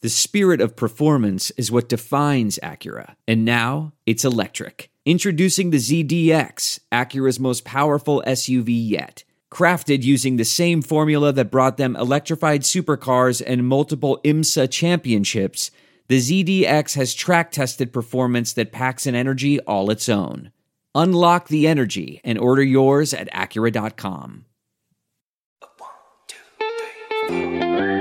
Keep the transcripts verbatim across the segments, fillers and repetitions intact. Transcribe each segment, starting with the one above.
The spirit of performance is what defines Acura. And now, it's electric. Introducing the Z D X, Acura's most powerful S U V yet. Crafted using the same formula that brought them electrified supercars and multiple IMSA championships, the Z D X has track-tested performance that packs an energy all its own. Unlock the energy and order yours at Acura dot com. One, two, three, four.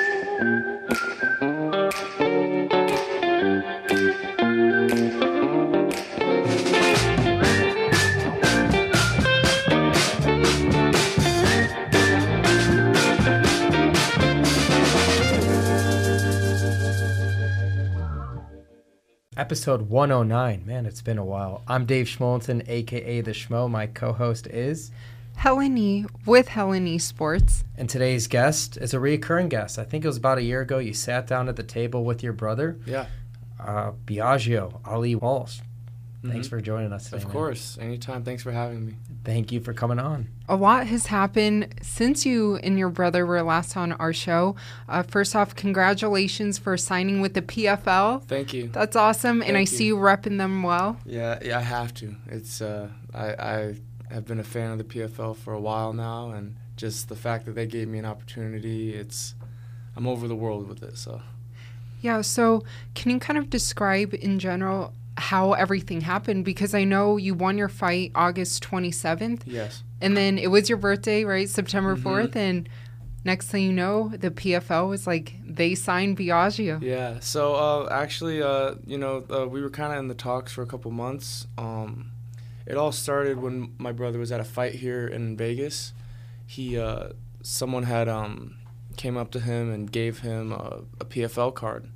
Episode one oh nine. Man, it's been a while. I'm Dave Schmolenton, a k a. The Schmo. My co-host is... Helene with Helene Sports. And today's guest is a recurring guest. I think it was about a year ago you sat down at the table with your brother. Yeah. Uh, Biagio, Ali Walsh. Mm-hmm. Thanks for joining us today, Of course. Man. Anytime. Thanks for having me. Thank you for coming on. A lot has happened since you and your brother were last on our show. Uh, first off, congratulations for signing with the P F L. Thank you. That's awesome, Thank and I you. see you repping them well. Yeah, yeah, I have to. It's uh, I, I have been a fan of the P F L for a while now, and just the fact that they gave me an opportunity, it's I'm over the world with it. So. Yeah. So, can you kind of describe in general how everything happened? Because I know you won your fight August twenty-seventh. Yes. And then it was your birthday, right? September fourth. Mm-hmm. And next thing you know, the P F L was like, they signed Biagio. Yeah. So uh, actually, uh, you know, uh, we were kind of in the talks for a couple months. Um, it all started when my brother was at a fight here in Vegas. He, uh, someone had um, came up to him and gave him a, a P F L card,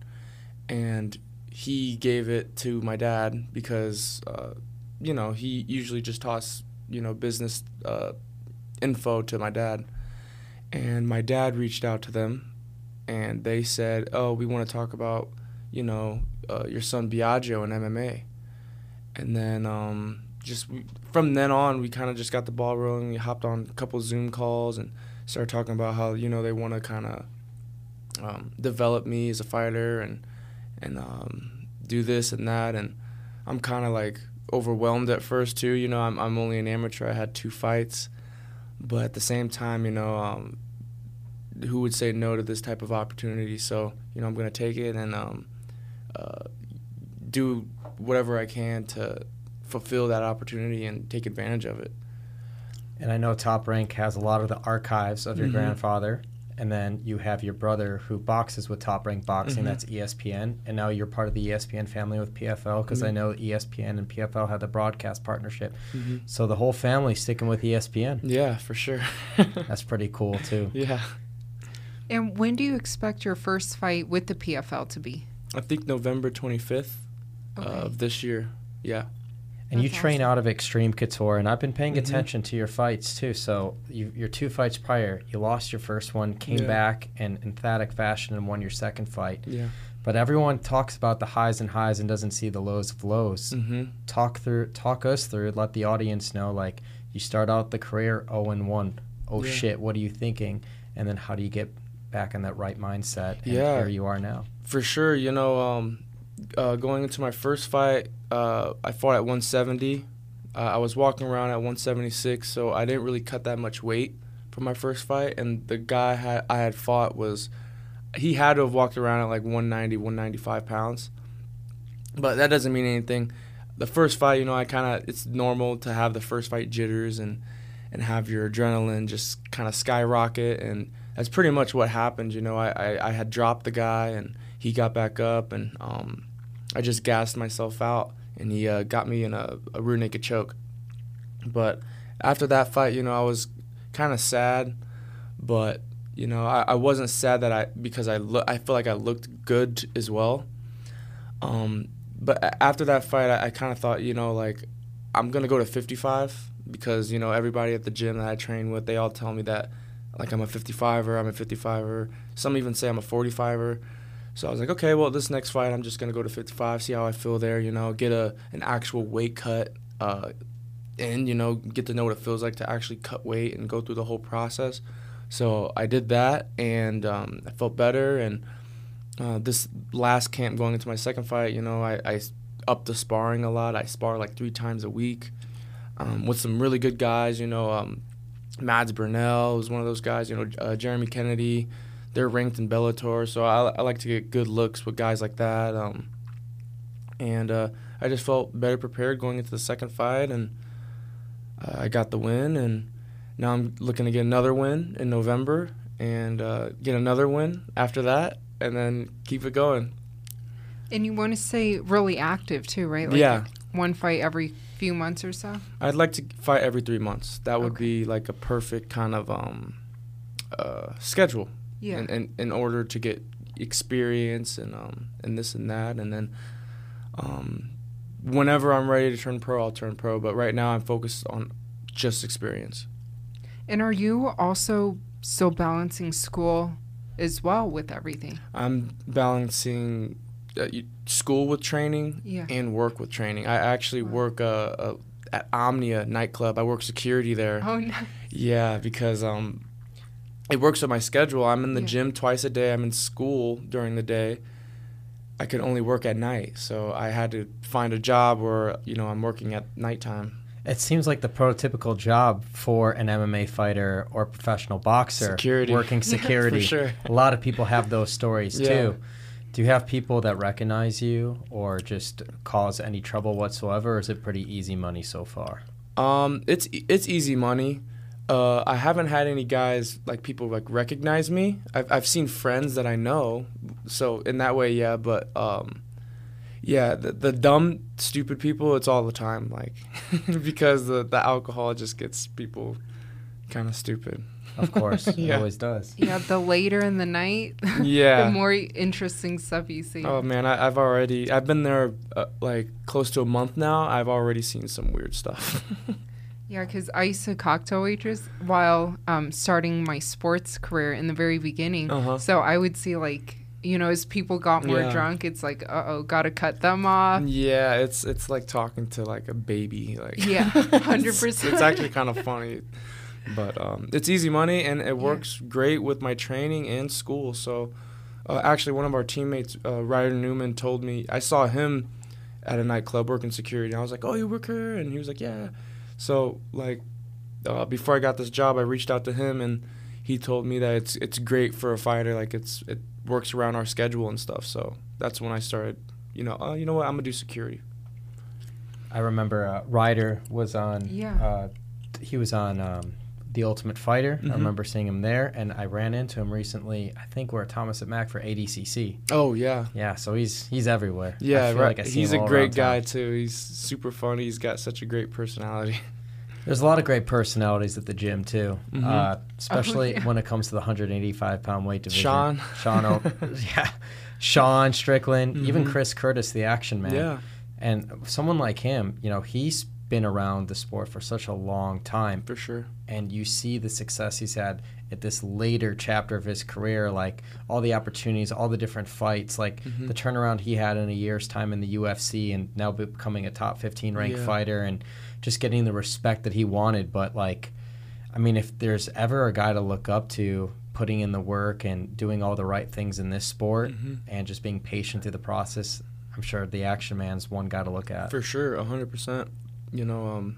and he gave it to my dad because, uh, you know, he usually just toss, you know, business uh, info to my dad. And my dad reached out to them, and they said, oh, we want to talk about, you know, uh, your son Biagio in M M A. And then um, just we, from then on, we kind of just got the ball rolling. We hopped on a couple Zoom calls and started talking about how, you know, they want to kind of um, develop me as a fighter and, and um, do this and that. And I'm kind of like overwhelmed at first too. You know, I'm I'm only an amateur. I had two fights, but at the same time, you know, um, who would say no to this type of opportunity? So, you know, I'm gonna take it and um, uh, do whatever I can to fulfill that opportunity and take advantage of it. And I know Top Rank has a lot of the archives of your mm-hmm. grandfather. And then you have your brother who boxes with Top Rank Boxing, mm-hmm. that's E S P N. And now you're part of the E S P N family with P F L because mm-hmm. I know E S P N and P F L had the broadcast partnership. Mm-hmm. So the whole family's sticking with E S P N. Yeah, for sure. That's pretty cool, too. Yeah. And when do you expect your first fight with the P F L to be? I think November twenty-fifth okay. uh, of this year. Yeah. And That's you train awesome. out of Extreme Couture, and I've been paying mm-hmm. attention to your fights, too. So you, your two fights prior, you lost your first one, came yeah. back in emphatic fashion and won your second fight. Yeah. But everyone talks about the highs and highs and doesn't see the lows of lows. Mm-hmm. Talk through, talk us through, let the audience know, like, you start out the career oh and one. Oh, yeah. shit, what are you thinking? And then how do you get back in that right mindset? And yeah. here you are now. For sure. You know, um, uh, going into my first fight, uh, I fought at one seventy. Uh, I was walking around at one seventy-six, so I didn't really cut that much weight for my first fight. And the guy had, I had fought was, he had to have walked around at like one ninety, one ninety-five pounds. But that doesn't mean anything. The first fight, you know, I kind of, it's normal to have the first fight jitters and, and have your adrenaline just kind of skyrocket. And that's pretty much what happened. You know, I, I, I had dropped the guy and he got back up and um, I just gassed myself out. And he uh, got me in a, a rear naked choke. But after that fight, you know, I was kind of sad. But, you know, I, I wasn't sad that I because I lo- I feel like I looked good as well. Um, but a- after that fight, I, I kind of thought, you know, like, I'm going to go to fifty-five because, you know, everybody at the gym that I train with, they all tell me that, like, I'm a fifty-fiver, I'm a fifty-fiver. Some even say I'm a forty-fiver. So I was like, okay, well, this next fight, I'm just going to go to fifty-five, see how I feel there, you know, get a an actual weight cut uh, in, you know, get to know what it feels like to actually cut weight and go through the whole process. So I did that, and um, I felt better, and uh, this last camp going into my second fight, you know, I, I upped the sparring a lot. I spar like three times a week um, with some really good guys, you know. Um, Mads Burnell was one of those guys, you know, uh, Jeremy Kennedy. They're ranked in Bellator, so I, I like to get good looks with guys like that. Um, and uh, I just felt better prepared going into the second fight, and uh, I got the win. And now I'm looking to get another win in November and uh, get another win after that, and then keep it going. And you want to stay really active too, right? Like Yeah. one fight every few months or so? I'd like to fight every three months. That would Okay. be like a perfect kind of um, uh, schedule. Yeah. In, in, in order to get experience and um and this and that, and then um, whenever I'm ready to turn pro, I'll turn pro. But right now, I'm focused on just experience. And are you also still balancing school as well with everything? I'm balancing uh, y- school with training Yeah. and work with training. I actually work uh, uh, at Omnia nightclub. I work security there. Oh, no. Yeah, because um, it works with my schedule. I'm in the Yeah. gym twice a day. I'm in school during the day. I could only work at night, so I had to find a job where, you know, I'm working at nighttime. It seems like the prototypical job for an M M A fighter or professional boxer. Security. Working security. sure. A lot of people have those stories Yeah. too. Do you have people that recognize you or just cause any trouble whatsoever, or is it pretty easy money so far? Um, it's it's easy money. Uh, I haven't had any guys, like, people, like, recognize me. I've I've seen friends that I know, so in that way, yeah. But um, yeah, the the dumb, stupid people, it's all the time, like, because the the alcohol just gets people kind of stupid. Of course, it Yeah. always does. Yeah, the later in the night, Yeah. the more interesting stuff you see. Oh man, I, I've already I've been there uh, like close to a month now. I've already seen some weird stuff. Yeah, because I used to cocktail waitress while um, starting my sports career in the very beginning. Uh-huh. So I would see, like, you know, as people got more Yeah. drunk, it's like, uh-oh, got to cut them off. Yeah, it's it's like talking to like a baby. Like Yeah, one hundred it's, percent. it's actually kind of funny, but um, it's easy money and it works great with my training and school. So uh, actually, one of our teammates, uh, Ryder Newman, told me I saw him at a nightclub working security. And I was like, "Oh, you work here?" And he was like, "Yeah." So like uh, before I got this job, I reached out to him and he told me that it's it's great for a fighter. Like it's it works around our schedule and stuff. So that's when I started. You know, uh, you know what? I'm gonna do security. I remember uh, Ryder was on. Yeah. Uh, he was on um, The Ultimate Fighter. Mhm. I remember seeing him there, and I ran into him recently. I think we're at Thomas at Mac for A D C C. Oh yeah. Yeah, so he's he's everywhere. I Yeah, feel right. like I see He's him a all great around guy town. too. He's super funny. He's got such a great personality. There's a lot of great personalities at the gym too, Mhm. uh, especially yeah. when it comes to the one eighty-five pound weight division. Sean. Sean, o- yeah, Sean Strickland, even Mhm. Chris Curtis, the Action Man. Yeah, And someone like him, you know, he's been around the sport for such a long time, for sure. and you see the success he's had at this later chapter of his career, like all the opportunities, all the different fights, like Mhm. the turnaround he had in a year's time in the U F C and now becoming a top fifteen ranked Yeah. fighter and just getting the respect that he wanted. But like, I mean, if there's ever a guy to look up to, putting in the work and doing all the right things in this sport Mhm. and just being patient through the process, I'm sure the Action Man's one guy to look at. For sure, a hundred percent. You know, um,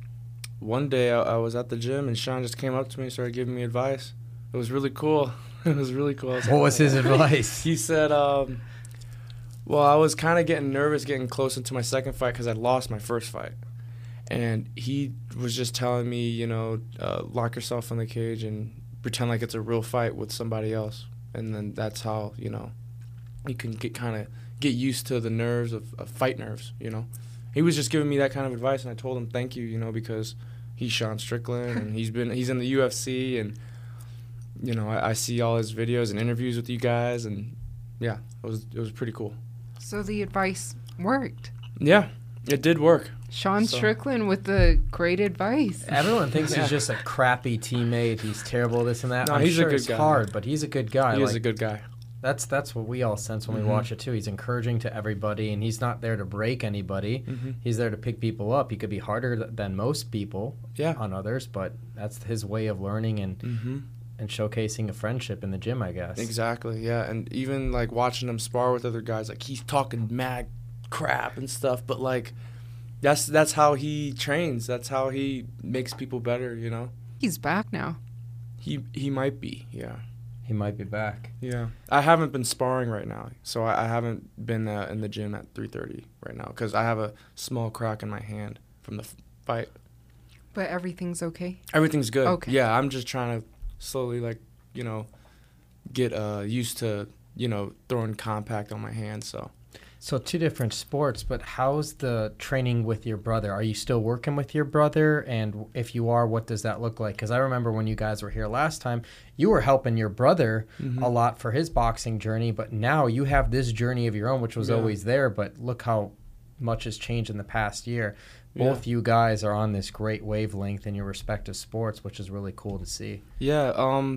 one day I, I was at the gym and Sean just came up to me and started giving me advice. It was really cool. It was really cool. I was What like, was his advice? He said, um, well, I was kind of getting nervous getting close into my second fight because I'd lost my first fight. And he was just telling me, you know, uh, lock yourself in the cage and pretend like it's a real fight with somebody else. And then that's how, you know, you can get kind of get used to the nerves of, of fight nerves, you know. He was just giving me that kind of advice, and I told him thank you, you know, because he's Sean Strickland, and he's been he's in the U F C, and, you know, I, I see all his videos and interviews with you guys, and, yeah, it was it was pretty cool. So the advice worked. Yeah, it did work. Sean So- Strickland with the great advice. Everyone thinks Yeah. he's just a crappy teammate. He's terrible, this and that. No, I'm he's a sure good it's guy. hard, but he's a good guy. He like, is a good guy. That's that's what we all sense when Mhm. we watch it too. He's encouraging to everybody, and he's not there to break anybody. Mm-hmm. He's there to pick people up. He could be harder th- than most people Yeah. on others, but that's his way of learning and Mm-hmm. and showcasing a friendship in the gym, I guess. Exactly, yeah. And even, like, watching him spar with other guys, like, he's talking mad crap and stuff, but, like, that's that's how he trains. That's how he makes people better, you know? He's back now. He he might be, yeah. He might be back. Yeah. I haven't been sparring right now, so I, I haven't been uh, in the gym at three thirty right now because I have a small crack in my hand from the f- fight. But everything's okay? Everything's good. Okay. Yeah, I'm just trying to slowly, like, you know, get uh, used to, you know, throwing compact on my hand, so. So two different sports, but how's the training with your brother? Are you still working with your brother? And if you are, what does that look like? Because I remember when you guys were here last time, you were helping your brother Mhm. a lot for his boxing journey, but now you have this journey of your own, which was Yeah. always there, but look how much has changed in the past year. Yeah. Both you guys are on this great wavelength in your respective sports, which is really cool to see. Yeah, um,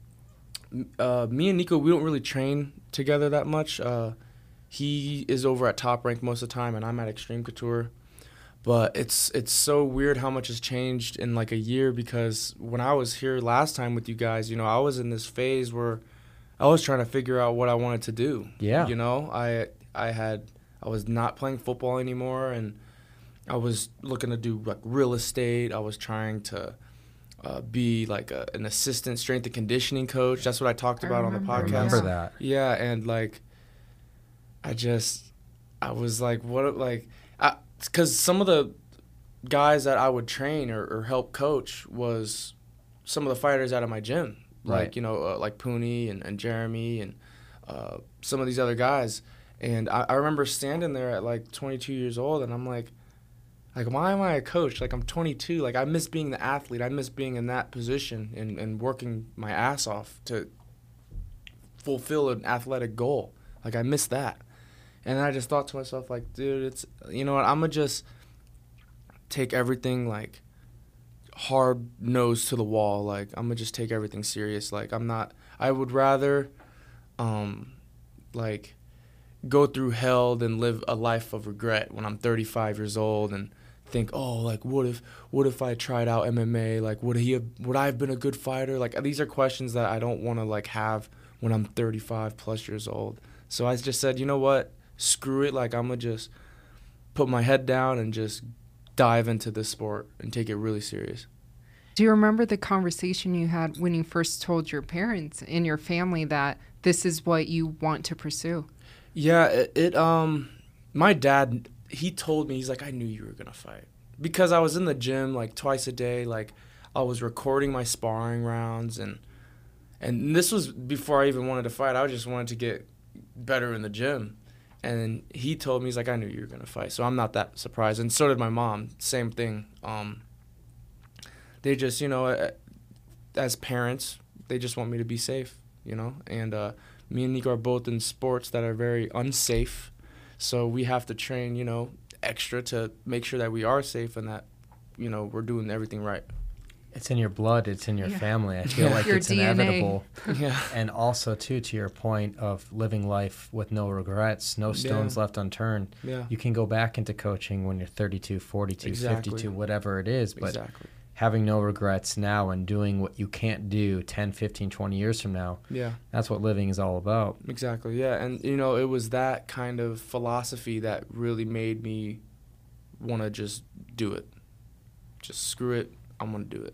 m- uh, me and Nico, we don't really train together that much. Uh, he is over at Top Rank most of the time, and I'm at Extreme Couture. But it's it's so weird how much has changed in like a year because when I was here last time with you guys, you know, I was in this phase where I was trying to figure out what I wanted to do. Yeah. You know, I I had I was not playing football anymore, and I was looking to do like real estate. I was trying to uh, be like a, an assistant strength and conditioning coach. That's what I talked I about on the remember, podcast. Remember Yeah. that. Yeah, and like, I just, I was like, what, like, because some of the guys that I would train or, or help coach was some of the fighters out of my gym. Right. Like, you know, uh, like Pooney and, and Jeremy and uh, some of these other guys. And I, I remember standing there at like twenty-two years old, and I'm like, like, why am I a coach? Like, I'm twenty-two. Like, I miss being the athlete. I miss being in that position and, and working my ass off to fulfill an athletic goal. Like, I miss that. And I just thought to myself, like, dude, it's, you know what, I'm going to just take everything, like, hard nose to the wall. Like, I'm going to just take everything serious. Like, I'm not, I would rather, um, like, go through hell than live a life of regret when I'm thirty-five years old and think, oh, like, what if, what if I tried out M M A? Like, would he have, would I have been a good fighter? Like, these are questions that I don't want to, like, have when I'm thirty-five plus years old. So I just said, you know what? Screw it. Like, I'm going to just put my head down and just dive into this sport and take it really serious. Do you remember the conversation you had when you first told your parents and your family that this is what you want to pursue? Yeah, it, it um my dad, he told me, he's like, I knew you were going to fight. Because I was in the gym like twice a day, like I was recording my sparring rounds, and and this was before I even wanted to fight. I just wanted to get better in the gym. And he told me, he's like, I knew you were going to fight. So I'm not that surprised. And so did my mom. Same thing. Um, they just, you know, as parents, they just want me to be safe, you know. And uh, me and Nico are both in sports that are very unsafe. So we have to train, you know, extra to make sure that we are safe and that, you know, we're doing everything right. It's in your blood. It's in your Yeah. family. I feel Yeah. like Your it's D N A. inevitable. Yeah. And also, too, to your point of living life with no regrets, no stones Yeah. left unturned. Yeah. You can go back into coaching when you're thirty-two, forty-two, Exactly. fifty-two, whatever it is. But Exactly. having no regrets now and doing what you can't do ten, fifteen, twenty years from now, Yeah. that's what living is all about. Exactly, yeah. And, you know, it was that kind of philosophy that really made me want to just do it. Just screw it. I'm going to do it.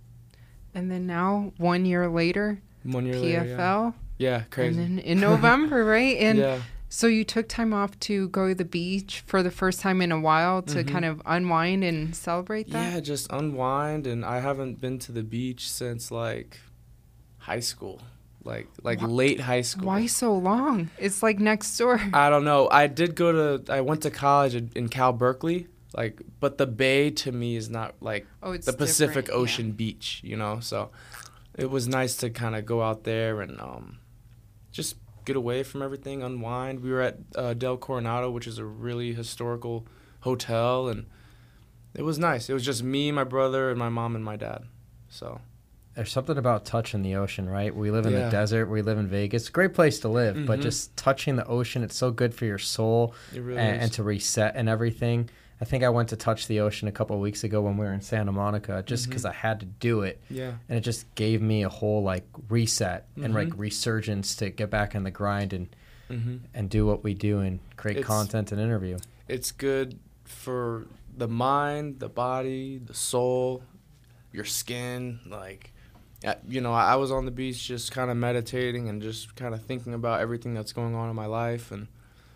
And then now, one year later, One year P F L. later, yeah. Yeah, crazy. And then in November, right? And yeah. so you took time off to go to the beach for the first time in a while to Mhm. kind of unwind and celebrate that? Yeah, just unwind. And I haven't been to the beach since, like, high school. Like, like Wha- late high school. Why so long? It's like next door. I don't know. I did go to, I went to college in, in Cal Berkeley. Like, but the bay to me is not like Oh, it's the Pacific different, yeah. Ocean beach, you know. So it was nice to kind of go out there and um, just get away from everything, unwind. We were at uh, Del Coronado, which is a really historical hotel, and it was nice. It was just me, my brother, and my mom and my dad. So There's something about touching the ocean, right? We live in Yeah. the desert. We live in Vegas. Great place to live, but Mhm. just touching the ocean, it's so good for your soul it really and, is. and to reset and everything. I think I went to touch the ocean a couple of weeks ago when we were in Santa Monica, just because Mhm. I had to do it. Yeah. And it just gave me a whole like reset and like Mhm. resurgence to get back in the grind and hmm and do what we do and create It's- content and interview. It's good for the mind, the body, the soul, your skin. Like, uh, you know, I I was on the beach just kind of meditating and just kind of thinking about everything that's going on in my life, and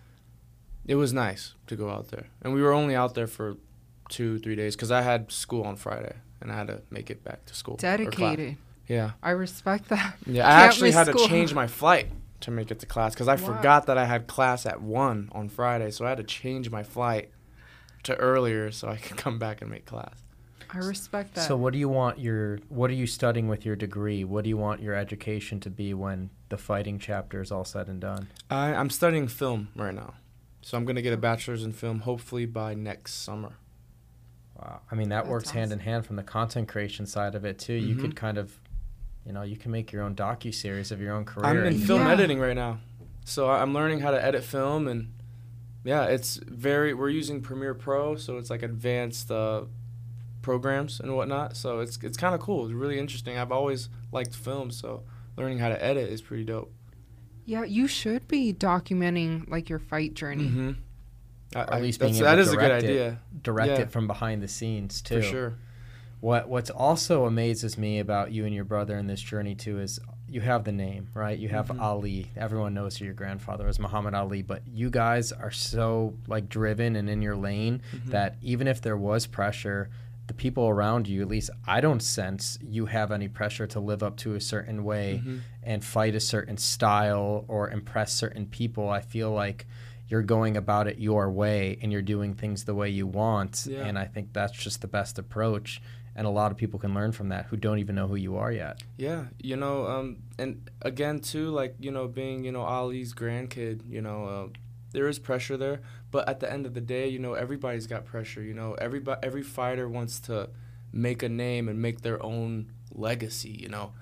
it was nice to go out there. And we were only out there for two, three days because I had school on Friday and I had to make it back to school. or class. Dedicated. Yeah. I respect that. Yeah, I Can't actually miss had school. to change my flight to make it to class because I Wow. forgot that I had class at one on Friday, so I had to change my flight to earlier so I could come back and make class. I respect that. So what do you want your what are you studying with your degree? What do you want your education to be when the fighting chapter is all said and done? I, I'm studying film right now, so I'm going to get a bachelor's in film hopefully by next summer. Wow. I mean, that That's works hand in awesome. hand from the content creation side of it too. You Mhm. could kind of, you know, you can make your own docu-series of your own career. I'm in and- film Yeah. editing right now, so I- I'm learning how to edit film, and yeah, it's very. We're using Premiere Pro, so it's like advanced uh, programs and whatnot. So it's it's kind of cool. It's really interesting. I've always liked film, so learning how to edit is pretty dope. yeah, you should be documenting like your fight journey. Mm-hmm. I, Or at I- least that's, being able that to is a good direct it. idea direct Yeah. it from behind the scenes too. for sure. What What's also amazes me about you and your brother in this journey too is you have the name, right? You have Mhm. Ali. Everyone knows who your grandfather is, Muhammad Ali. But you guys are so like driven and in your lane Mhm. that even if there was pressure, the people around you, at least I don't sense you have any pressure to live up to a certain way Mhm. and fight a certain style or impress certain people. I feel like you're going about it your way and you're doing things the way you want. Yeah. And I think that's just the best approach. And a lot of people can learn from that who don't even know who you are yet. Yeah, you know, um, and again too, like you know, being you know Ali's grandkid, you know, uh, there is pressure there, but at the end of the day, you know, everybody's got pressure. You know, everybody, every fighter wants to make a name and make their own legacy. You know,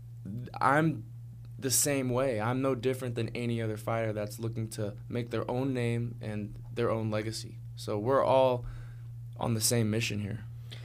I'm the same way. I'm no different than any other fighter that's looking to make their own name and their own legacy. So we're all on the same mission here.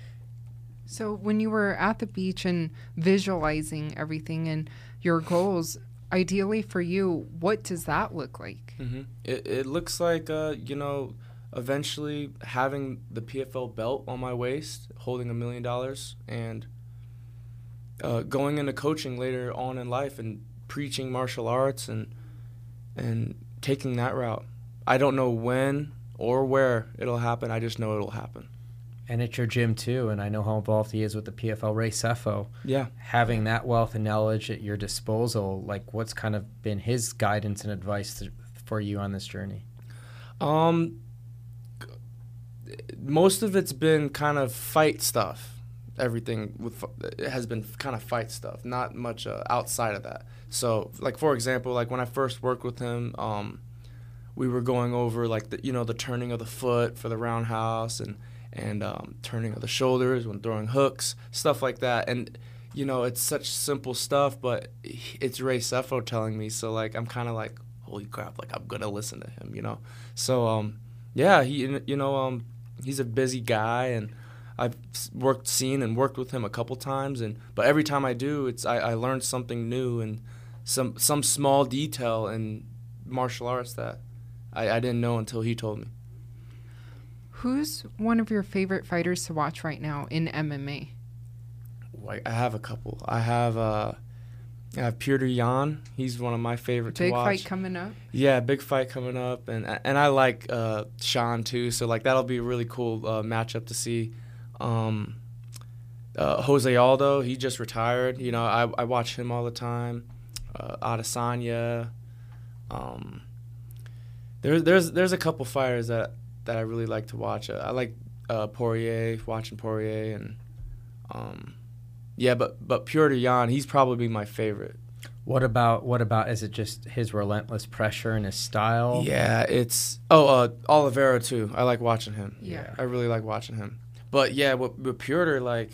So when you were at the beach and visualizing everything and your goals, ideally for you, what does that look like? Mm-hmm. It it looks like uh you know eventually having the P F L belt on my waist, holding a million dollars, and uh, going into coaching later on in life and preaching martial arts and and taking that route. I don't know when or where it'll happen. I just know it'll happen. And it's your gym too. And I know how involved he is with the P F L. Ray Sefo. Yeah. Having that wealth and knowledge at your disposal, like what's kind of been his guidance and advice to, for you on this journey? Um, most of it's been kind of fight stuff. Everything with it has been kind of fight stuff, not much uh, outside of that. So, like for example, like when I first worked with him, um, we were going over like the you know the turning of the foot for the roundhouse and and um, turning of the shoulders when throwing hooks, stuff like that. And you know, it's such simple stuff, but it's Ray Sefo telling me, so like I'm kind of like, holy crap, like I'm gonna listen to him, you know. So um, yeah, he you know um, he's a busy guy, and I've worked, seen, and worked with him a couple times, and but every time I do, it's I, I learn something new and some some small detail in martial arts that I, I didn't know until he told me. Who's one of your favorite fighters to watch right now in M M A? Like I have a couple. I have uh, I have Peter Yan. He's one of my favorite Big to watch. fight coming up. Yeah, big fight coming up, and and I like uh, Sean too. So like that'll be a really cool uh, matchup to see. Um, uh, Jose Aldo, he just retired. You know, I I watch him all the time. Uh, Adesanya. Um, there's there's there's a couple fighters that, that I really like to watch. Uh, I like uh, Poirier, watching Poirier, and um, yeah, but but Petr Yan, he's probably my favorite. What about what about is it just his relentless pressure and his style? Yeah, it's oh uh, Oliveira too. I like watching him. Yeah. I really like watching him. But yeah, with, with Petr, like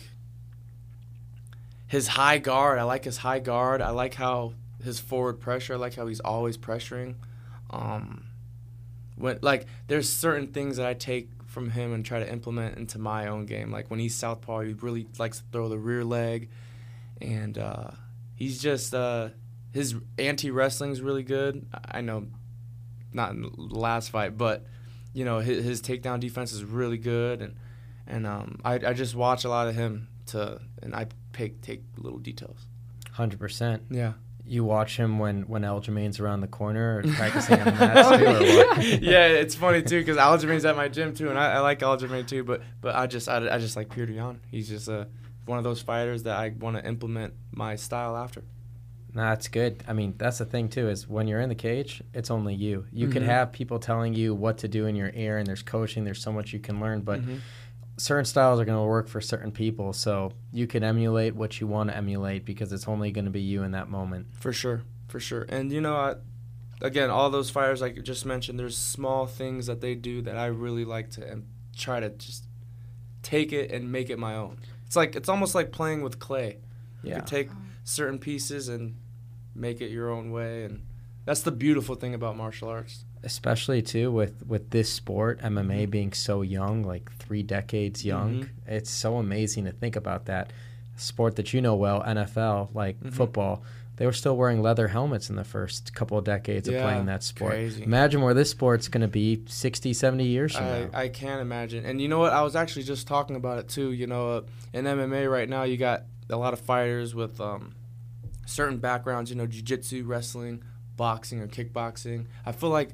his high guard. I like his high guard. I like how his forward pressure. I like how he's always pressuring. Um, when like there's certain things that I take from him and try to implement into my own game. Like when he's southpaw, he really likes to throw the rear leg, and uh, he's just uh, his anti-wrestling is really good. I know, not in the last fight, but you know his, his takedown defense is really good, and and um, I I just watch a lot of him to, and I take take little details. one hundred percent. Yeah. You watch him when, when Aljamain's around the corner or practicing on the mats too, or what? Yeah, it's funny too because Aljamain's at my gym too, and I, I like Aljamain too. But but I just I, I just like Petr Yan. He's just uh, one of those fighters that I want to implement my style after. Nah, that's good. I mean, that's the thing too, is when you're in the cage, it's only you. You Mm-hmm. could have people telling you what to do in your ear, and there's coaching, there's so much you can learn, but Mm-hmm. certain styles are going to work for certain people, so you can emulate what you want to emulate because it's only going to be you in that moment. For sure, for sure. And, you know, I, again, all those fighters like I just mentioned, there's small things that they do that I really like to um, try to just take it and make it my own. It's like it's almost like playing with clay. You Yeah. could take certain pieces and make it your own way, and that's the beautiful thing about martial arts. Especially too with with this sport, M M A being so young, like three decades young. Mhm. It's so amazing to think about that. Sport that you know well, N F L, like Mhm. football, they were still wearing leather helmets in the first couple of decades of Yeah, playing that sport. crazy. Imagine where this sport's going to be sixty, seventy years from I, now. I can't imagine. And you know what? I was actually just talking about it too. You know, uh, in M M A right now, you got a lot of fighters with um, certain backgrounds, you know, jiu-jitsu, wrestling, boxing, or kickboxing. I feel like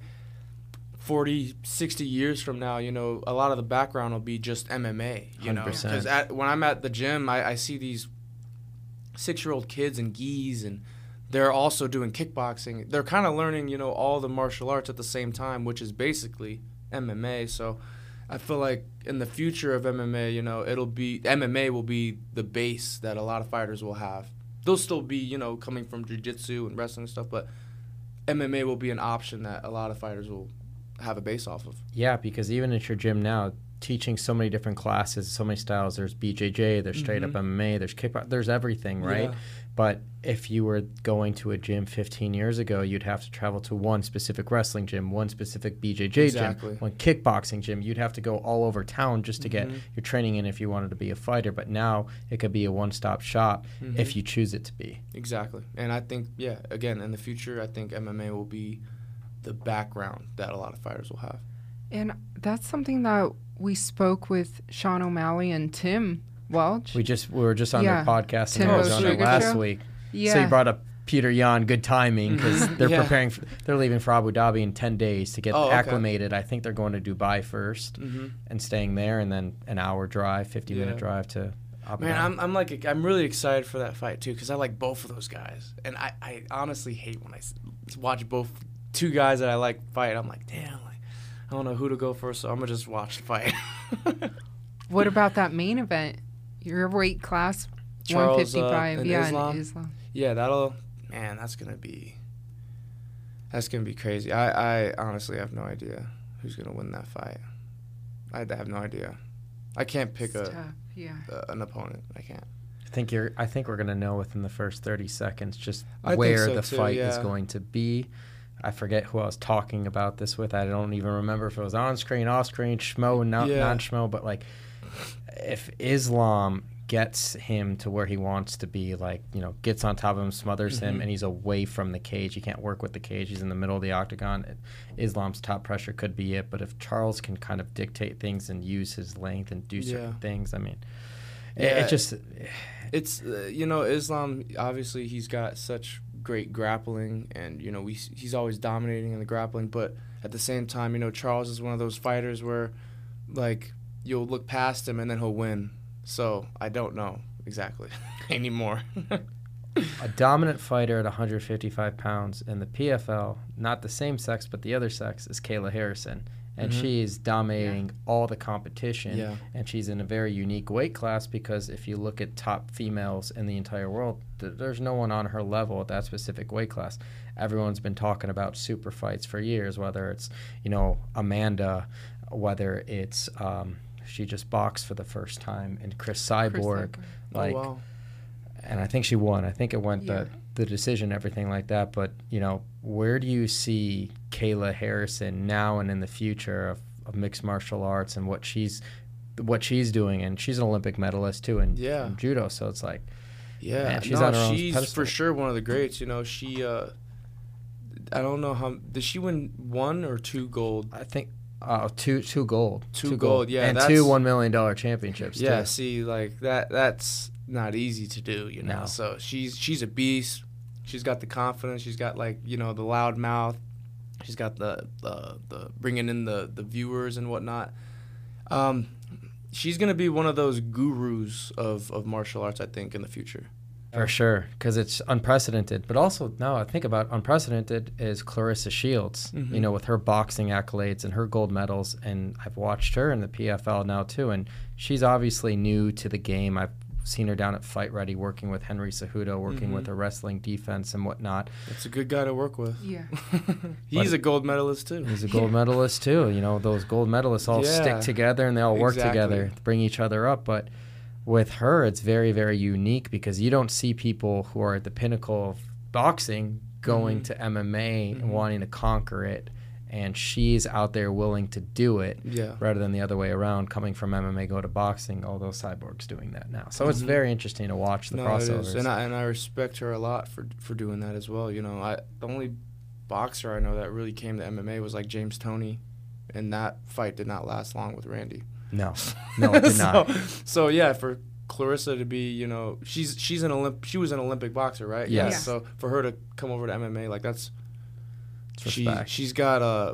forty, sixty years from now, you know, a lot of the background will be just M M A, you know. one hundred percent. Because when I'm at the gym, I, I see these six-year-old kids and gis, and they're also doing kickboxing. They're kind of learning, you know, all the martial arts at the same time, which is basically M M A. So I feel like in the future of M M A, you know, it'll be M M A will be the base that a lot of fighters will have. They'll still be, you know, coming from jiu-jitsu and wrestling and stuff, but M M A will be an option that a lot of fighters will have a base off of. Yeah, because even at your gym now, teaching so many different classes, so many styles. There's B J J, there's straight Mhm. up M M A, there's kickboxing, there's everything, right? Yeah. But if you were going to a gym fifteen years ago, you'd have to travel to one specific wrestling gym, one specific B J J Exactly. gym, one kickboxing gym. You'd have to go all over town just to get Mhm. your training in if you wanted to be a fighter. But now it could be a one-stop shop Mhm. if you choose it to be. Exactly. And I think, yeah, again, in the future, I think M M A will be the background that a lot of fighters will have. And that's something that we spoke with Sean O'Malley and Tim Welch. We just we were just on Yeah. their podcast Tim in Arizona O'Sugar last show? week. yeah. So you brought up Petr Yan, good timing because they're Yeah. preparing. For, they're leaving for Abu Dhabi in ten days to get Oh, okay. acclimated. I think they're going to Dubai first Mm-hmm. and staying there, and then an hour drive, fifty minute Yeah. drive to Abu Man, Dhabi. I'm I'm like I'm really excited for that fight too because I like both of those guys, and I, I honestly hate when I s- watch both two guys that I like fight. I'm like, damn, like I don't know who to go first, so I'm gonna just watch the fight. What about that main event? Your weight class, Charles, uh, one fifty-five. and yeah, Islam? in Islam. Yeah, that'll man, that's gonna be that's gonna be crazy. I I honestly have no idea who's gonna win that fight. I have no idea. I can't pick It's a, tough, yeah. a an opponent. I can't. I think you're. I think we're gonna know within the first thirty seconds just I think where so, the too, fight is yeah. going to be. I forget who I was talking about this with. I don't even remember if it was on screen, off screen, schmo, not Yeah. non schmo. But like, if Islam gets him to where he wants to be, like, you know, gets on top of him, smothers him, Mhm. and he's away from the cage. He can't work with the cage. He's in the middle of the octagon. It, Islam's top pressure could be it. But if Charles can kind of dictate things and use his length and do certain Yeah. things, I mean, it, Yeah. it just. It's uh, you know Islam. Obviously, he's got such great grappling, and you know we he's always dominating in the grappling. But at the same time, you know Charles is one of those fighters where, like, you'll look past him and then he'll win. So I don't know exactly anymore. A dominant fighter at one hundred fifty-five pounds in the P F L, not the same sex but the other sex, is Kayla Harrison. And Mhm. she is dominating all the competition. Yeah. And she's in a very unique weight class because if you look at top females in the entire world, th- there's no one on her level at that specific weight class. Everyone's been talking about super fights for years, whether it's, you know, Amanda, whether it's um, she just boxed for the first time, and Chris Cyborg. Chris Cyborg. Like, oh wow. and I think she won. I think it went Yeah. the the decision, everything like that. But you know, where do you see Kayla Harrison now and in the future of of mixed martial arts and what she's what she's doing, and she's an Olympic medalist too in, Yeah. in judo. So it's like, Yeah, man, she's no, on her own she's pedestal. for sure one of the greats. You know, she. Uh, I don't know how did she win one or two gold? I think uh, two two gold, Two gold, yeah, and that's- two one million dollar championships. Yeah, too. see, like that. That's not easy to do. You know, No. so she's she's a beast. She's got the confidence. She's got like you know the loud mouth. She's got the the, the bringing in the, the viewers and whatnot. Um, she's gonna be one of those gurus of, of martial arts, I think, in the future. For sure, because it's unprecedented. But also, now I think about unprecedented is Clarissa Shields, Mhm. you know, with her boxing accolades and her gold medals. And I've watched her in the P F L now, too. And she's obviously new to the game. I've seen her down at Fight Ready working with Henry Cejudo, working Mhm. with her wrestling defense and whatnot. That's a good guy to work with. Yeah. He's But- a gold medalist too. He's a gold medalist, too. You know, those gold medalists all Yeah, stick together and they all work exactly. together to bring each other up. But with her, it's very, very unique because you don't see people who are at the pinnacle of boxing going Mhm. to M M A Mhm. and wanting to conquer it. And she's out there willing to do it Yeah. rather than the other way around, coming from M M A, go to boxing, although Cyborg's doing that now. So it's Mhm. very interesting to watch the No, it crossovers. is. And I and I respect her a lot for for doing that as well. You know, I the only boxer I know that really came to M M A was like James Toney, and that fight did not last long with Randy. no, no, it did not. so, so yeah, for Clarissa to be, you know, she's she's an Olymp she was an Olympic boxer, right? Yes. Yeah. So for her to come over to M M A, like that's It's she respect. she's got a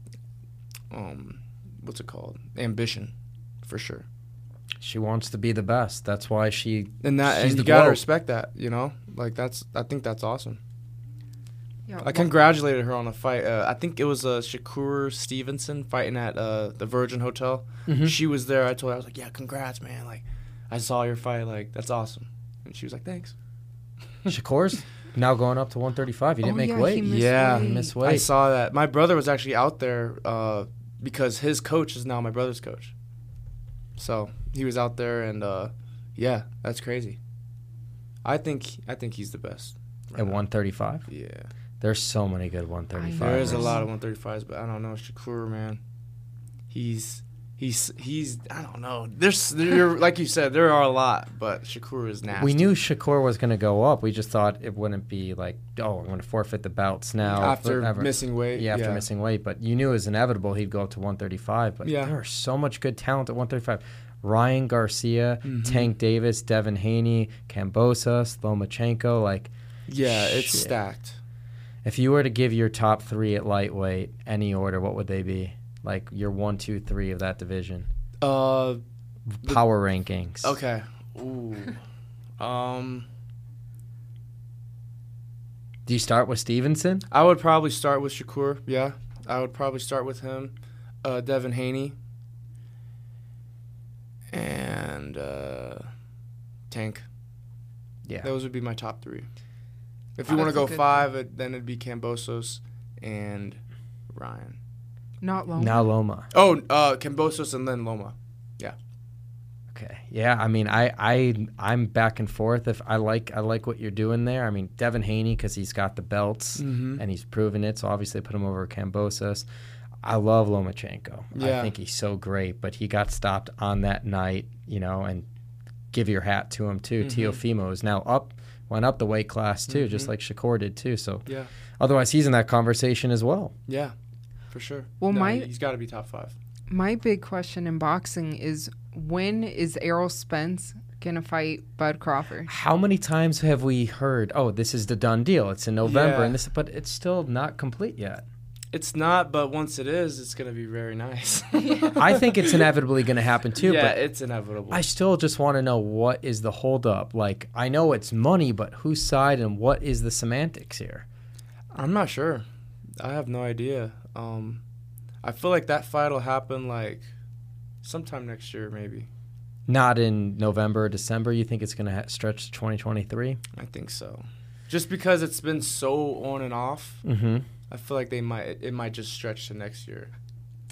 um what's it called ambition, for sure. She wants to be the best. That's why she. And that She's and the you gotta GOAT. respect that, you know, like that's I think that's awesome. Yeah. I congratulated her on a fight. Uh, I think it was uh, Shakur Stevenson fighting at uh, the Virgin Hotel. Mhm. She was there. I told her, I was like, yeah, congrats, man. Like, I saw your fight. Like, that's awesome. And she was like, thanks. Shakur's now going up to one thirty-five. He didn't Oh, make yeah, weight. he missed Yeah. He weight. missed I weight. saw that. My brother was actually out there uh, because his coach is now my brother's coach. So he was out there, and uh, yeah, that's crazy. I think I think he's the best. right At now. one thirty-five. Yeah. There's so many good one thirty-five. There is a Fighters. lot of one thirty-fives, but I don't know Shakur, man. He's he's he's I don't know. There's there, like you said, there are a lot, but Shakur is nasty. We knew Shakur was going to go up. We just thought it wouldn't be like, oh, I'm going to forfeit the belts now. after forever. missing weight. Yeah, after missing weight. But you knew it was inevitable he'd go up to one thirty-five. But Yeah. there was so much good talent at one thirty-five. Ryan Garcia, Mhm. Tank Davis, Devin Haney, Kambosos, Lomachenko. Like, Yeah, it's Shit. stacked. if you were to give your top three at lightweight, any order, what would they be? Like your one, two, three of that division. Uh, The- Power rankings. okay. Ooh. um, Do you start with Stevenson? I would probably start with Shakur. Yeah, I would probably start with him. Uh, Devin Haney. And uh, Tank. Yeah. Those would be my top three. If Oh, you want to that's a go good five, it, then it'd be Kambosos and Ryan. Not Loma. Now Loma. Oh, uh, Kambosos and then Loma. Okay. Yeah, I mean, I I I'm back and forth. If I like I like what you're doing there. I mean, Devin Haney because he's got the belts Mm-hmm. and he's proven it. So obviously, put him over Kambosos. I love Lomachenko. I Yeah. think he's so great, but he got stopped on that night, you know. And give your hat to him too. Mhm. Teofimo is now up, went up the weight class too, just Mhm. like Shakur did too. So Yeah, otherwise, he's in that conversation as well. yeah, for sure. Well, No, my- he's got to be top five. My big question in boxing is when is Errol Spence gonna fight Bud Crawford? How many times have we heard, "Oh, this is the done deal. It's in November," Yeah. and this, but it's still not complete yet. It's not, but once it is, it's gonna be very nice. I think it's inevitably going to happen too, yeah, but it's inevitable. I still just want to know what is the holdup. Like, I know it's money, but whose side and what is the semantics here? I'm not sure. I have no idea. Um, I feel like that fight will happen like sometime next year, maybe. Not in November or December. You think it's going to ha- stretch to twenty twenty-three? I think so. Just because it's been so on and off, Mm-hmm. I feel like they might it might just stretch to next year.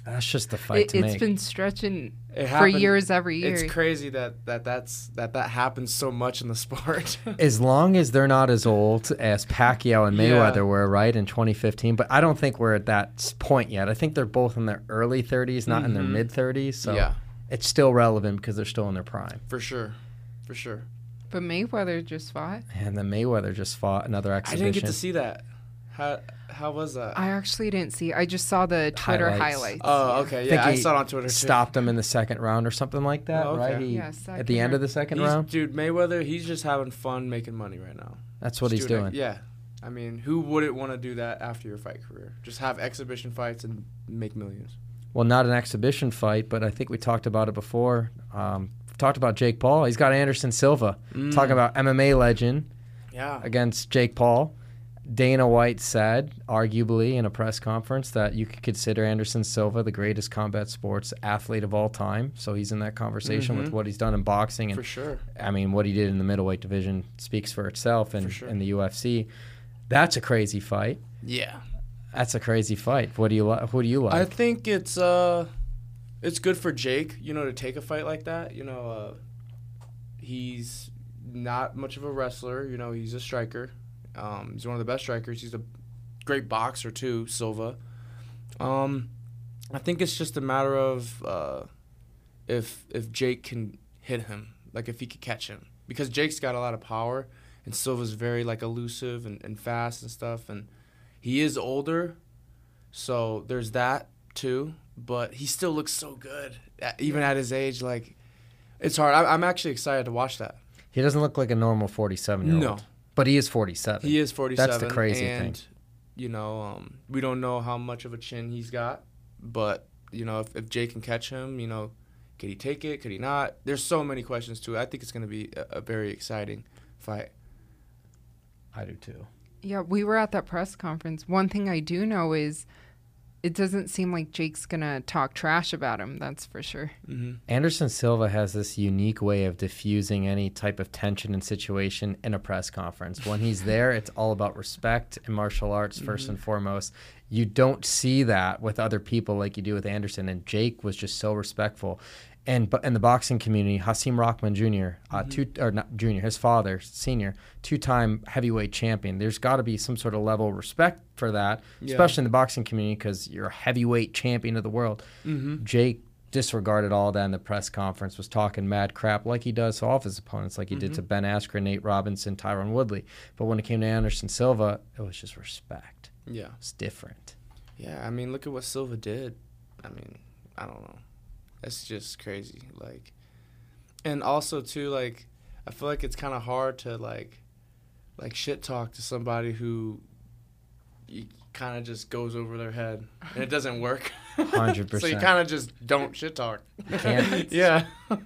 That's just the fight It, to it's make. been stretching It for happened- years every year. It's crazy that, that that's that that happens so much in the sport. As long as they're not as old as Pacquiao and Yeah. Mayweather were, right, in twenty fifteen. But I don't think we're at that s- point yet. I think they're both in their early thirties, not in their Mhm. mid thirties. So Yeah. it's still relevant because they're still in their prime. For sure, for sure. But Mayweather just fought. And then Mayweather just fought another I exhibition. didn't get to see that. How how was that? I actually didn't see. I just saw the Twitter Highlights. highlights. oh, okay. think Yeah, I he saw it on Twitter. too. Stopped him in the second round or something like that, Oh, okay. right? He, Yeah, at second the end of round. the second He's- round. Dude, Mayweather, he's just having fun making money right now. That's what Just he's doing doing. it. Yeah. I mean, who wouldn't want to do that after your fight career? Just have exhibition fights and make millions. Well, not an exhibition fight, but I think we talked about it before. Um, talked about Jake Paul. He's got Anderson Silva. Mm. Talking about M M A legend Yeah. against Jake Paul. Dana White said, arguably in a press conference, that you could consider Anderson Silva the greatest combat sports athlete of all time. So he's in that conversation with Mhm. what he's done in boxing. And For sure. I mean, what he did in the middleweight division speaks for itself in, For sure. in the U F C. That's a crazy fight. Yeah. That's a crazy fight. What do you like? Who do you like? I think it's uh it's good for Jake, you know, to take a fight like that. You know, uh he's not much of a wrestler, you know, he's a striker. Um, he's one of the best strikers. He's a great boxer too, Silva. Um, I think it's just a matter of uh, if if Jake can hit him, like if he could catch him, because Jake's got a lot of power, and Silva's very like elusive and, and fast and stuff, and he is older, so there's that too. But he still looks so good, at, even at his age. Like, it's hard. I, I'm actually excited to watch that. he doesn't look like a normal forty-seven-year-old. No. But he is forty-seven. He is forty-seven. That's the crazy and, thing. You know, um, we don't know how much of a chin he's got, but you know, if, if Jake can catch him, you know, could he take it? Could he not? There's so many questions to it. I think it's going to be a, a very exciting fight. I do too. Yeah, we were at that press conference. One thing I do know is it doesn't seem like Jake's going to talk trash about him. That's for sure. Mm-hmm. Anderson Silva has this unique way of diffusing any type of tension and situation in a press conference. When he's there, it's all about respect and martial arts 1st Mm-hmm. and foremost. You don't see that with other people like you do with Anderson, and Jake was just so respectful. And but in the boxing community, Hasim Rahman Junior, uh, Mm-hmm. two or not Junior, his father, senior, two-time heavyweight champion. There's got to be some sort of level of respect for that, Yeah. especially in the boxing community, because you're a heavyweight champion of the world. Mm-hmm. Jake disregarded all that in the press conference, was talking mad crap like he does to all of his opponents, like he did to Ben Askren, Nate Robinson, Tyron Woodley. But when it came to Anderson Silva, it was just respect. Yeah. It's different. Yeah. I mean, look at what Silva did. I mean, I don't know. It's just crazy. Like, and also too, like, I feel like it's kind of hard to like, like shit talk to somebody who kind of just goes over their head and it doesn't work. one hundred So you percent. kind of just don't shit talk. You can't. Yeah.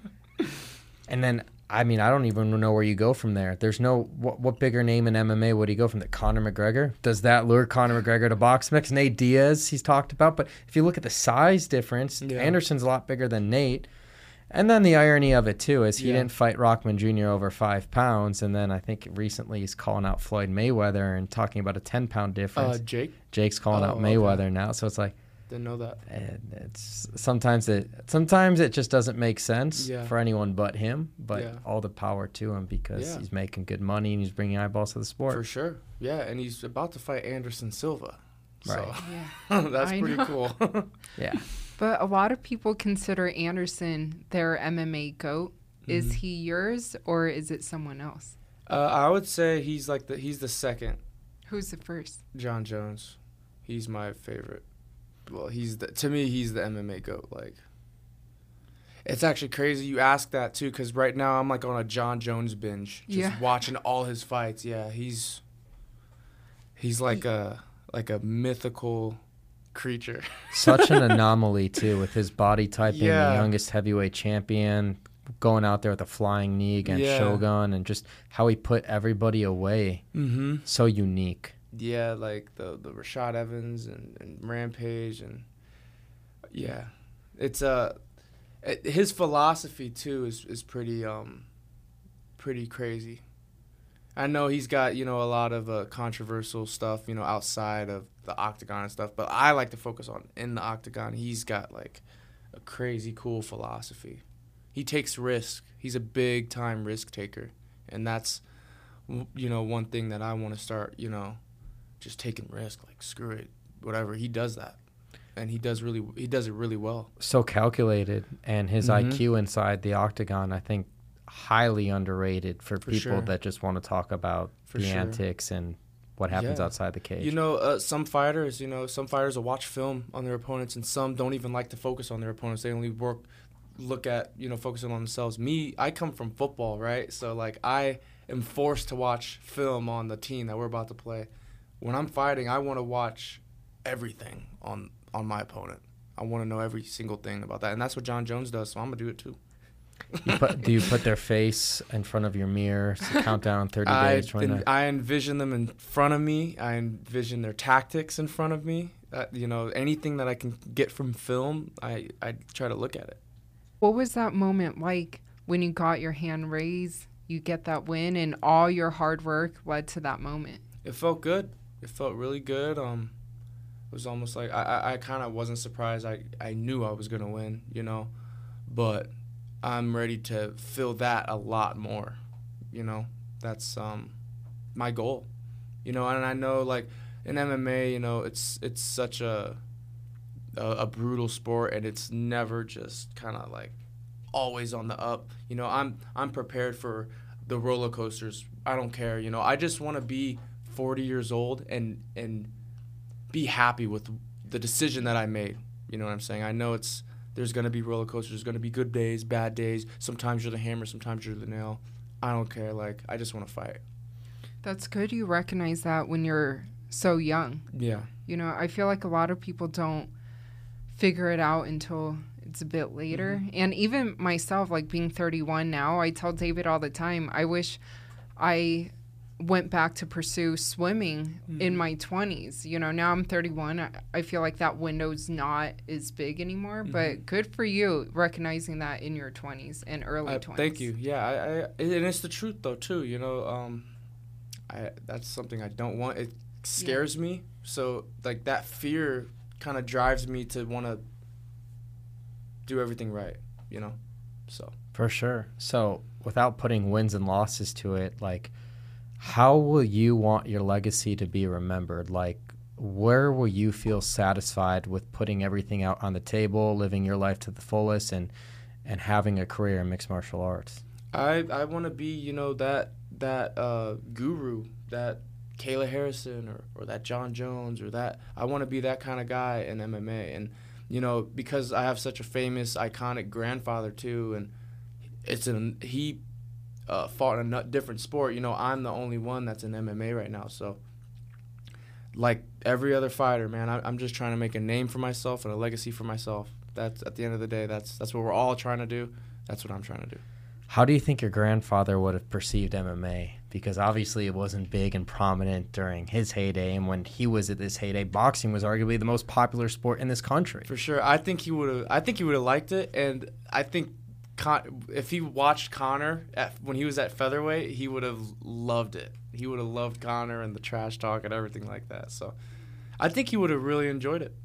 And then, I mean, I don't even know where you go from there. There's no, what, what bigger name in M M A would he go from? That Conor McGregor? Does that lure Conor McGregor to box mix? Nate Diaz, he's talked about. But if you look at the size difference, Yeah. Anderson's a lot bigger than Nate. And then the irony of it, too, is he Yeah. didn't fight Rockman Junior over five pounds. And then I think recently he's calling out Floyd Mayweather and talking about a ten-pound difference. Uh, Jake, Jake's calling oh, out okay. Mayweather now. So it's like, didn't know that. and it's sometimes it sometimes it just doesn't make sense Yeah. for anyone but him. But Yeah. all the power to him because Yeah. he's making good money and he's bringing eyeballs to the sport. For sure. Yeah, and he's about to fight Anderson Silva. Right. Yeah. So that's I pretty know. cool. Yeah, But a lot of people consider Anderson their M M A GOAT. Is Mhm. he yours or is it someone else? uh, I would say he's like the he's the second Who's the first? John Jones. He's my favorite. Well, he's the, to me he's the M M A GOAT. Like, it's actually crazy you ask that too, because right now I'm like on a John Jones binge, just Yeah. watching all his fights. Yeah, he's he's like a like a mythical creature. such an anomaly too with his body type being Yeah. the youngest heavyweight champion, going out there with a flying knee against Yeah. Shogun, and just how he put everybody away. Mm-hmm. So unique. Yeah, like the the Rashad Evans and, and Rampage, and yeah, it's uh it, his philosophy too is is pretty um pretty crazy. I know he's got, you know, a lot of uh, controversial stuff, you know, outside of the octagon and stuff, but I like to focus on in the octagon. He's got, like, a crazy cool philosophy. He takes risk. He's a big-time risk taker, and that's, you know, one thing that I want to start, you know, just taking risk, like, screw it, whatever. He does that, and he does really, he does it really well. So calculated, and his Mhm. I Q inside the octagon, I think, highly underrated for, For people sure. that just want to talk about For the sure. antics and what happens Yeah. outside the cage. You know, uh, some fighters, you know, some fighters will watch film on their opponents, and some don't even like to focus on their opponents. They only work, look at, you know, focusing on themselves. Me, I come from football, right? So, like, I am forced to watch film on the team that we're about to play. When I'm fighting, I want to watch everything on, on my opponent. I want to know every single thing about that, and that's what John Jones does, so I'm going to do it too. You put, do you put their face in front of your mirror, so count down thirty I, days, twenty-nine? en- I envision them in front of me. I envision their tactics in front of me. Uh, you know, anything that I can get from film, I, I try to look at it. What was that moment like when you got your hand raised, you get that win, and all your hard work led to that moment? It felt good. It felt really good. Um, it was almost like I, I, I kind of wasn't surprised. I, I knew I was going to win, you know, but I'm ready to feel that a lot more, you know. That's um, my goal, you know, and I know, like, in M M A, you know, it's it's such a a, a brutal sport, and it's never just kind of like always on the up. You know, I'm I'm prepared for the roller coasters. I don't care, you know. I just want to be forty years old and and be happy with the decision that I made. You know what I'm saying? I know it's there's going to be roller coasters. There's going to be good days, bad days. Sometimes you're the hammer, sometimes you're the nail. I don't care. Like, I just want to fight. That's good you recognize that when you're so young. Yeah. You know, I feel like a lot of people don't figure it out until it's a bit later. Mm-hmm. And even myself, like being thirty-one now, I tell David all the time, I wish I went back to pursue swimming Mm-hmm. in my twenties. You know, now I'm thirty-one. I, I feel like that window's not as big anymore, Mm-hmm. but good for you recognizing that in your twenties and early I, twenties. thank you. Yeah, I, I, and it's the truth, though, too. You know, um, I that's something I don't want. It scares me. So, like, that fear kind of drives me to want to do everything right, you know? So. For sure. So, without putting wins and losses to it, like, how will you want your legacy to be remembered? Like, where will you feel satisfied with putting everything out on the table, living your life to the fullest, and and having a career in mixed martial arts? I I want to be, you know, that that uh, guru, that Kayla Harrison or, or that John Jones or that. I want to be that kind of guy in M M A. And, you know, because I have such a famous, iconic grandfather, too, and it's an, he uh, fought in a different sport. You know, I'm the only one that's in M M A right now. So, like every other fighter, man, I, I'm just trying to make a name for myself and a legacy for myself. That's, at the end of the day, that's that's what we're all trying to do. That's what I'm trying to do. How do you think your grandfather would have perceived M M A? Because obviously it wasn't big and prominent during his heyday, and when he was at this heyday, boxing was arguably the most popular sport in this country. For sure, I think he would have. I think he would have liked it, and I think Con- if he watched Conor at, when he was at featherweight, he would have loved it. He would have loved Conor and the trash talk and everything like that. So, I think he would have really enjoyed it.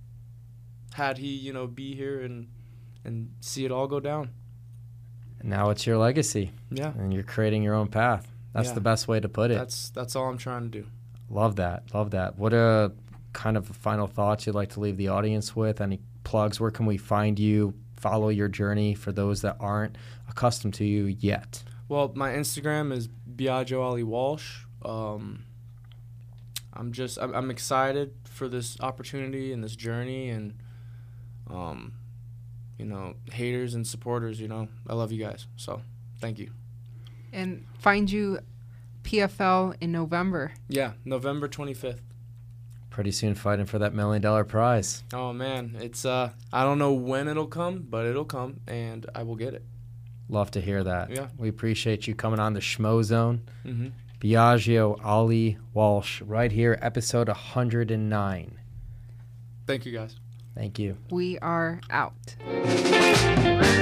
Had he, you know, be here and and see it all go down. And now it's your legacy, Yeah, and you're creating your own path. That's Yeah. the best way to put it. that's that's all I'm trying to do. Love that. Love that. What a kind of final thoughts you'd like to leave the audience with? Any plugs? Where can we find you? Follow your journey for those that aren't accustomed to you yet. Well, my Instagram is Biagio Ali Walsh. Um, I'm just I'm, I'm excited for this opportunity and this journey, and um, you know, haters and supporters. You know, I love you guys. So, thank you. And find you P F L in November. Yeah, November twenty-fifth. Pretty soon fighting for that million dollar prize. Oh man, it's uh I don't know when it'll come, but it'll come, and I will get it. Love to hear that. Yeah. We appreciate you coming on the Schmo Zone. Mm-hmm. Biagio Ali Walsh, right here, episode one hundred nine. Thank you guys. Thank you. We are out.